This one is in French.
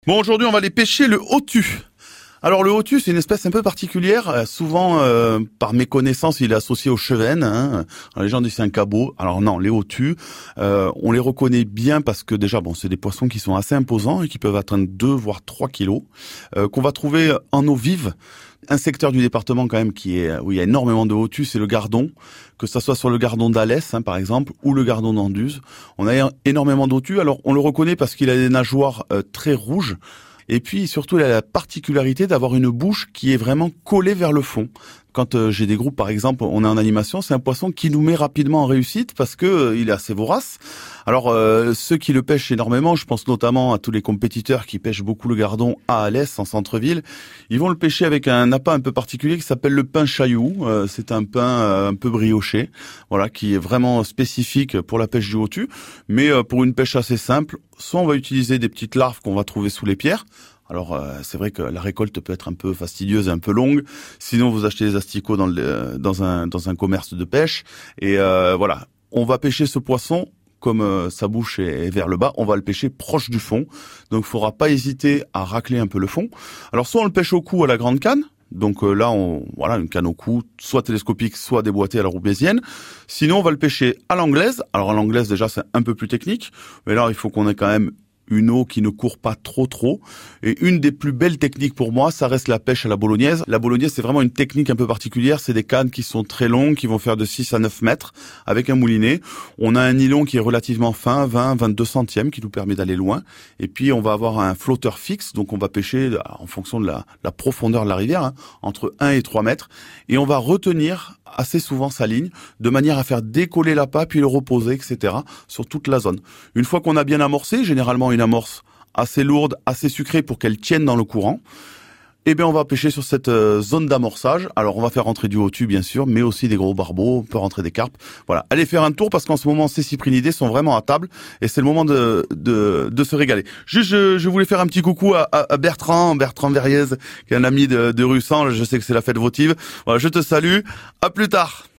Bon, aujourd'hui, on va aller pêcher le hautu. Alors, le hautu, c'est une espèce un peu particulière. Souvent, par méconnaissance, il est associé aux chevennes. Alors, les gens disent c'est un cabot. Alors non, les hautus, on les reconnaît bien parce que déjà, bon, c'est des poissons qui sont assez imposants et qui peuvent atteindre 2 voire 3 kilos, qu'on va trouver en eau vive. Un secteur du département quand même où il y a énormément de hautus, c'est le Gardon, que ça soit sur le Gardon d'Alès, par exemple, ou le Gardon d'Anduze. On a énormément d'hautus. Alors, on le reconnaît parce qu'il a des nageoires très rouges. Et puis surtout, il a la particularité d'avoir une bouche qui est vraiment collée vers le fond. Quand j'ai des groupes, par exemple, on est en animation, c'est un poisson qui nous met rapidement en réussite parce que il est assez vorace. Alors ceux qui le pêchent énormément, je pense notamment à tous les compétiteurs qui pêchent beaucoup le Gardon à Alès, en centre-ville, ils vont le pêcher avec un appât un peu particulier qui s'appelle le pain chaillou. C'est un pain un peu brioché, voilà, qui est vraiment spécifique pour la pêche du hautu. Mais pour une pêche assez simple, soit on va utiliser des petites larves qu'on va trouver sous les pierres. Alors c'est vrai que la récolte peut être un peu fastidieuse et un peu longue. Sinon vous achetez des asticots dans un commerce de pêche et voilà, on va pêcher ce poisson comme sa bouche est vers le bas, on va le pêcher proche du fond. Donc il faudra pas hésiter à racler un peu le fond. Alors soit on le pêche au cou à la grande canne. Donc là, voilà, une canne au cou, soit télescopique, soit déboîtée à la roubaisienne. Sinon, on va le pêcher à l'anglaise. Alors à l'anglaise, déjà, c'est un peu plus technique, mais là, il faut qu'on ait quand même une eau qui ne court pas trop. Et une des plus belles techniques pour moi, ça reste la pêche à la bolognaise. La bolognaise, c'est vraiment une technique un peu particulière. C'est des cannes qui sont très longues, qui vont faire de 6 à 9 mètres avec un moulinet. On a un nylon qui est relativement fin, 20, 22 centièmes, qui nous permet d'aller loin. Et puis, on va avoir un flotteur fixe. Donc, on va pêcher en fonction de la profondeur de la rivière, entre 1 et 3 mètres. Et on va retenir assez souvent sa ligne, de manière à faire décoller l'appât, puis le reposer, etc., sur toute la zone. Une fois qu'on a bien amorcé, généralement une amorce assez lourde, assez sucrée pour qu'elle tienne dans le courant, eh bien on va pêcher sur cette zone d'amorçage. Alors on va faire rentrer du hautu bien sûr, mais aussi des gros barbeaux, on peut rentrer des carpes. Voilà, allez faire un tour parce qu'en ce moment ces cyprinidés sont vraiment à table et c'est le moment de se régaler. Juste, je voulais faire un petit coucou à Bertrand Verriez, qui est un ami de Russan. Je sais que c'est la fête votive. Voilà, je te salue. À plus tard.